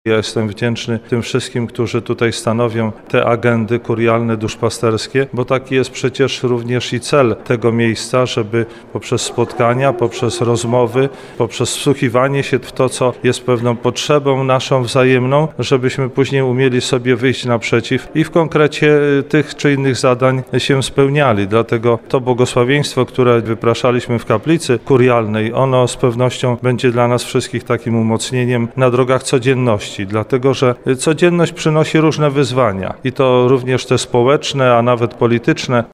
Ja jestem wdzięczny tym wszystkim, którzy tutaj stanowią te agendy kurialne, duszpasterskie, bo taki jest przecież również i cel tego miejsca, żeby poprzez spotkania, poprzez rozmowy, poprzez wsłuchiwanie się w to, co jest pewną potrzebą naszą wzajemną, żebyśmy później umieli sobie wyjść naprzeciw i w konkrecie tych czy innych zadań się spełniali. Dlatego to błogosławieństwo, które wypraszaliśmy w kaplicy kurialnej, ono z pewnością będzie dla nas wszystkich takim umocnieniem na drogach codzienności. Dlatego, że codzienność przynosi różne wyzwania i to również te społeczne, a nawet polityczne.